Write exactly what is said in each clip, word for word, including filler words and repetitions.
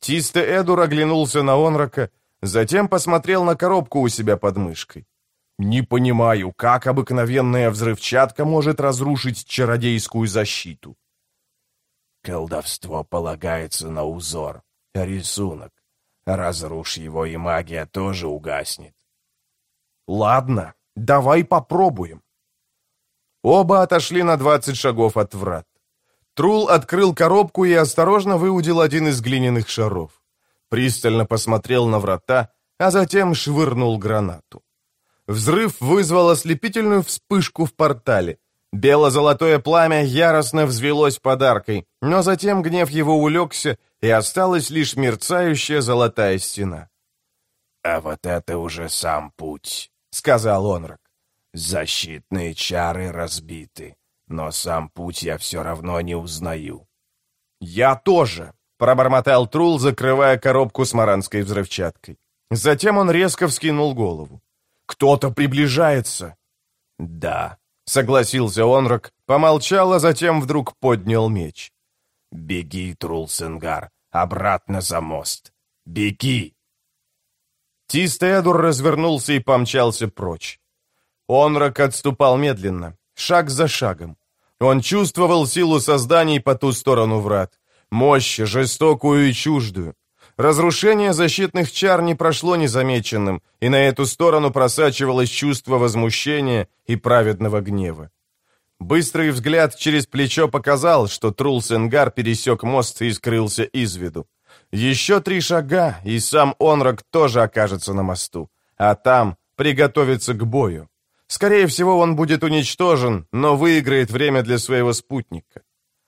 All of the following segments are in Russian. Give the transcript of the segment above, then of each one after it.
Тисте Эдур оглянулся на Онрака, затем посмотрел на коробку у себя под мышкой. «Не понимаю, как обыкновенная взрывчатка может разрушить чародейскую защиту?» «Колдовство полагается на узор, рисунок. Разрушь его, и магия тоже угаснет». «Ладно, давай попробуем». Оба отошли на двадцать шагов от врат. Трул открыл коробку и осторожно выудил один из глиняных шаров. Пристально посмотрел на врата, а затем швырнул гранату. Взрыв вызвал ослепительную вспышку в портале. Бело-золотое пламя яростно взвелось под аркой, но затем гнев его улегся, и осталась лишь мерцающая золотая стена. «А вот это уже сам путь», — сказал Онрак. «Защитные чары разбиты, но сам путь я все равно не узнаю». «Я тоже», — пробормотал Трул, закрывая коробку с маранской взрывчаткой. Затем он резко вскинул голову. «Кто-то приближается!» «Да», — согласился Онрак, помолчал, а затем вдруг поднял меч. «Беги, Трул-Сенгар, обратно за мост! Беги!» Тисте Эдур развернулся и помчался прочь. Онрак отступал медленно, шаг за шагом. Он чувствовал силу созданий по ту сторону врат, мощь жестокую и чуждую. Разрушение защитных чар не прошло незамеченным, и на эту сторону просачивалось чувство возмущения и праведного гнева. Быстрый взгляд через плечо показал, что Трул-Сенгар пересек мост и скрылся из виду. Еще три шага, и сам Онрак тоже окажется на мосту, а там приготовится к бою. Скорее всего, он будет уничтожен, но выиграет время для своего спутника.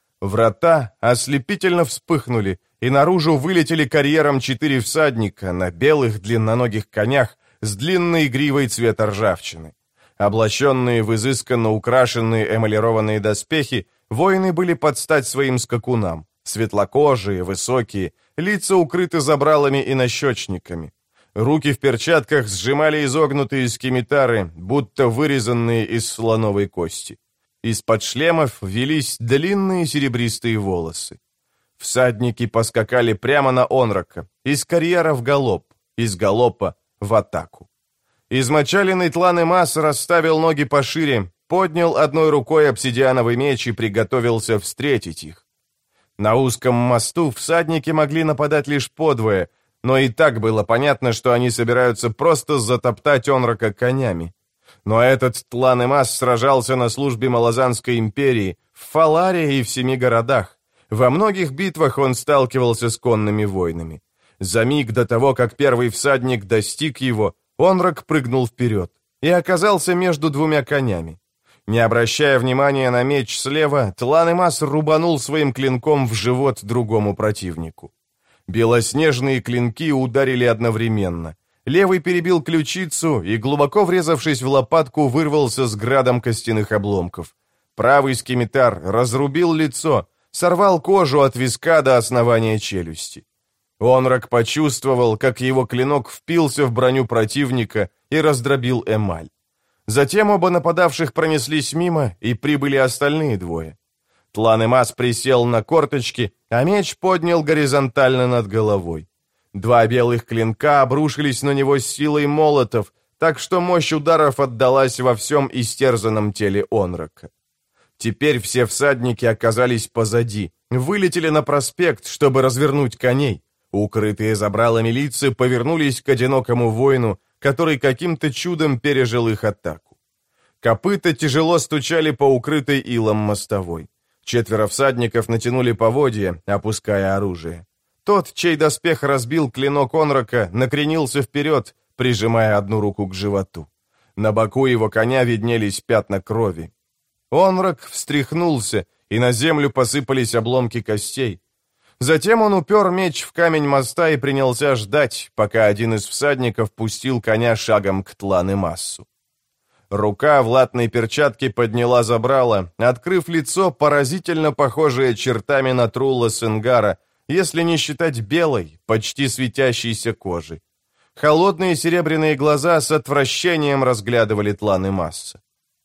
Врата ослепительно вспыхнули, и наружу вылетели карьером четыре всадника на белых длинноногих конях с длинной гривой цвета ржавчины. Облаченные в изысканно украшенные эмалированные доспехи, воины были под стать своим скакунам. Светлокожие, высокие, лица укрыты забралами и нащечниками. Руки в перчатках сжимали изогнутые скимитары, будто вырезанные из слоновой кости. Из-под шлемов велись длинные серебристые волосы. Всадники поскакали прямо на Онрака, из карьера в галоп, из галопа в атаку. Измочаленный Тлан-и-Мас расставил ноги пошире, поднял одной рукой обсидиановый меч и приготовился встретить их. На узком мосту всадники могли нападать лишь подвое, но и так было понятно, что они собираются просто затоптать Онрака конями. Но этот Тлан-и-Мас сражался на службе Малазанской империи, в Фаларе и в семи городах. Во многих битвах он сталкивался с конными войнами. За миг до того, как первый всадник достиг его, Онрак прыгнул вперед и оказался между двумя конями. Не обращая внимания на меч слева, Тлан-и-Мас рубанул своим клинком в живот другому противнику. Белоснежные клинки ударили одновременно. Левый перебил ключицу и, глубоко врезавшись в лопатку, вырвался с градом костяных обломков. Правый скимитар разрубил лицо, сорвал кожу от виска до основания челюсти. Онрак почувствовал, как его клинок впился в броню противника и раздробил эмаль. Затем оба нападавших пронеслись мимо, и прибыли остальные двое. Тлан-и-Мас присел на корточки, а меч поднял горизонтально над головой. Два белых клинка обрушились на него с силой молотов, так что мощь ударов отдалась во всем истерзанном теле Онрака. Теперь все всадники оказались позади, вылетели на проспект, чтобы развернуть коней. Укрытые забралами лица повернулись к одинокому воину, который каким-то чудом пережил их атаку. Копыта тяжело стучали по укрытой илом мостовой. Четверо всадников натянули поводья, опуская оружие. Тот, чей доспех разбил клинок Онрака, накренился вперед, прижимая одну руку к животу. На боку его коня виднелись пятна крови. Онрак встряхнулся, и на землю посыпались обломки костей. Затем он упер меч в камень моста и принялся ждать, пока один из всадников пустил коня шагом к Тлан-и-Массу. Рука в латной перчатке подняла забрало, открыв лицо, поразительно похожее чертами на Трула-Сенгара, если не считать белой, почти светящейся кожи. Холодные серебряные глаза с отвращением разглядывали Тлан-и-Масса.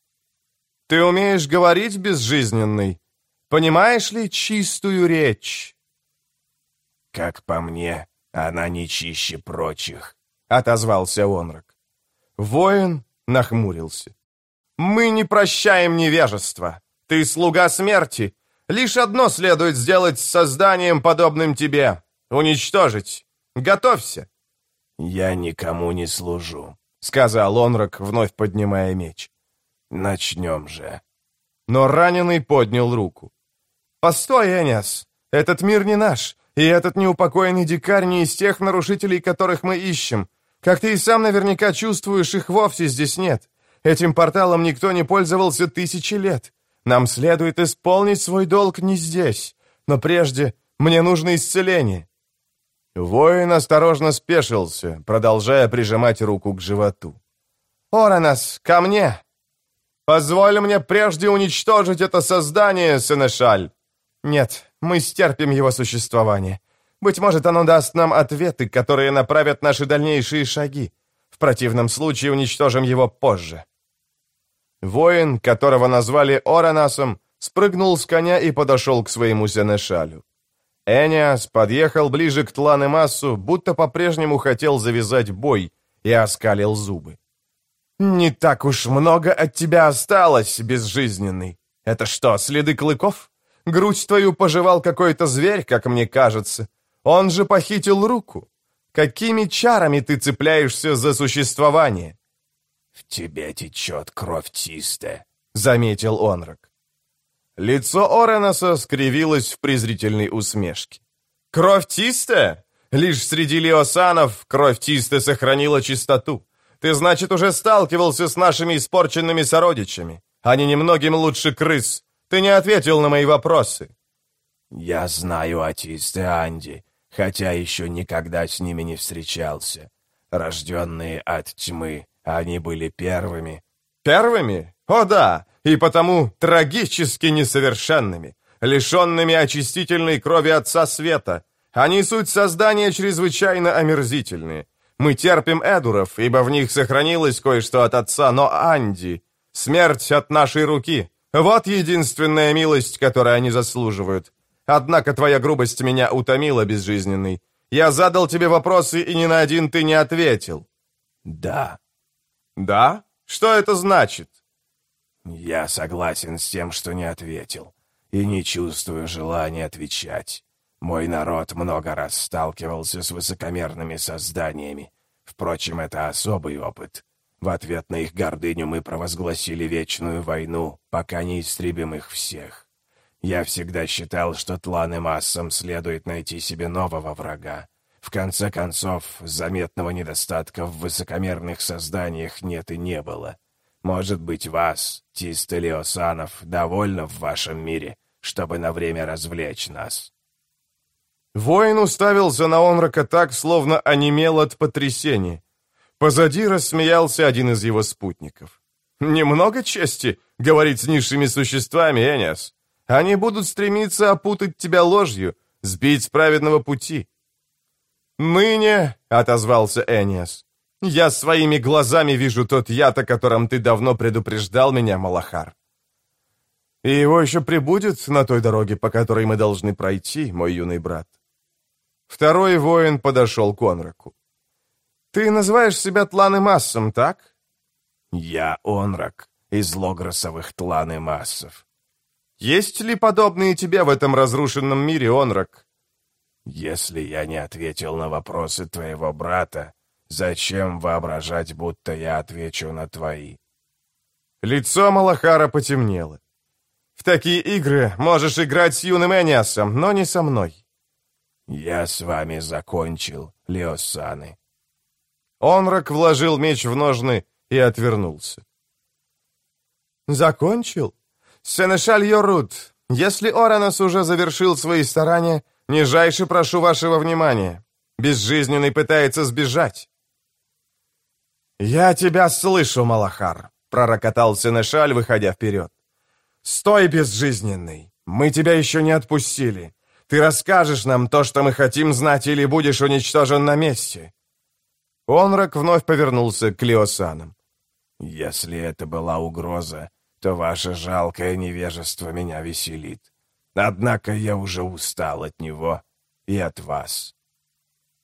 «Ты умеешь говорить, безжизненный? Понимаешь ли чистую речь?» как по мне, она не чище прочих», — отозвался Онрак. Воин нахмурился. «Мы не прощаем невежества. Ты слуга смерти. Лишь одно следует сделать с созданием, подобным тебе — уничтожить. Готовься!» «Я никому не служу», — сказал Онрак, вновь поднимая меч. «Начнем же». Но раненый поднял руку. «Постой, Эниас, этот мир не наш, и этот неупокоенный дикарь не из тех нарушителей, которых мы ищем. Как ты и сам наверняка чувствуешь, их вовсе здесь нет. Этим порталом никто не пользовался тысячи лет. Нам следует исполнить свой долг не здесь, но прежде мне нужно исцеление». Воин осторожно спешился, продолжая прижимать руку к животу. «Оранас, ко мне! Позволь мне прежде уничтожить это создание, Сенешаль!» «Нет, мы стерпим его существование. Быть может, оно даст нам ответы, которые направят наши дальнейшие шаги. В противном случае уничтожим его позже». Воин, которого назвали Оранасом, спрыгнул с коня и подошел к своему Сенешалю. Эниас подъехал ближе к Тлан-и-Массу, будто по-прежнему хотел завязать бой, и оскалил зубы. «Не так уж много от тебя осталось, безжизненный. Это что, следы клыков? Грудь твою пожевал какой-то зверь, как мне кажется. Он же похитил руку. Какими чарами ты цепляешься за существование?» «В тебе течет кровь Тисте», — заметил Онрак. Лицо Оранаса скривилось в презрительной усмешке. «Кровь Тисте? Лишь среди лиосанов кровь Тисте сохранила чистоту. Ты, значит, уже сталкивался с нашими испорченными сородичами. Они немногим лучше крыс. Ты не ответил на мои вопросы». «Я знаю о Тисте Анди, хотя еще никогда с ними не встречался. Рожденные от тьмы, они были первыми». «Первыми? О да, и потому трагически несовершенными, лишенными очистительной крови Отца Света. Они суть создания чрезвычайно омерзительные. Мы терпим эдуров, ибо в них сохранилось кое-что от Отца, но Анди — смерть от нашей руки. Вот единственная милость, которую они заслуживают. Однако твоя грубость меня утомила, безжизненный. Я задал тебе вопросы, и ни на один ты не ответил». «Да». «Да? Что это значит?» «Я согласен с тем, что не ответил, и не чувствую желания отвечать. Мой народ много раз сталкивался с высокомерными созданиями. Впрочем, это особый опыт. В ответ на их гордыню мы провозгласили вечную войну, пока не истребим их всех. Я всегда считал, что Тлан-и-Массам следует найти себе нового врага. В конце концов, заметного недостатка в высокомерных созданиях нет и не было. Может быть, вас, Тисте Лиосанов, довольно в вашем мире, чтобы на время развлечь нас». Воин уставился на Онрака так, словно онемел от потрясения. Позади рассмеялся один из его спутников. «Немного чести говорить с низшими существами, Эниас. Они будут стремиться опутать тебя ложью, сбить с праведного пути». «Ныне», — отозвался Эниас, — «я своими глазами вижу тот яд, о котором ты давно предупреждал меня, Малахар. И его еще прибудет на той дороге, по которой мы должны пройти, мой юный брат». Второй воин подошел к Онраку. «Ты называешь себя Тлан-и-Массом, так?» «Я Онрак, из Логросовых Тлан-и-Массов». «Есть ли подобные тебе в этом разрушенном мире, Онрак?» «Если я не ответил на вопросы твоего брата, зачем воображать, будто я отвечу на твои?» Лицо Малахара потемнело. «В такие игры можешь играть с юным Эниасом, но не со мной». «Я с вами закончил, Лиосаны». Онрак вложил меч в ножны и отвернулся. «Закончил? Сенешаль Йорут, если Оранас уже завершил свои старания, нижайше прошу вашего внимания. Безжизненный пытается сбежать». «Я тебя слышу, Малахар», — пророкотал Сенешаль, выходя вперед. «Стой, безжизненный, мы тебя еще не отпустили. Ты расскажешь нам то, что мы хотим знать, или будешь уничтожен на месте». Онрак вновь повернулся к Лиосанам. «Если это была угроза, то ваше жалкое невежество меня веселит. Однако я уже устал от него. и от вас.